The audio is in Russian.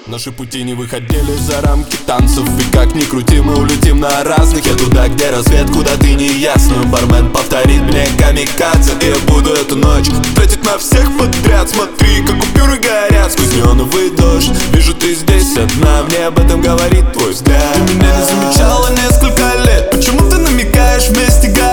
Наши пути не выходили за рамки танцев, и как ни крути, мы улетим на разных. Я туда, где рассвет, куда ты не ясно. Бармен повторит мне камикадзе, и я буду эту ночь тратить на всех подряд. Смотри, как купюры горят сквозь неоновый дождь. Вижу, ты здесь одна, мне об этом говорит твой взгляд. Ты меня не замечала несколько лет, почему ты намекаешь вместе горят?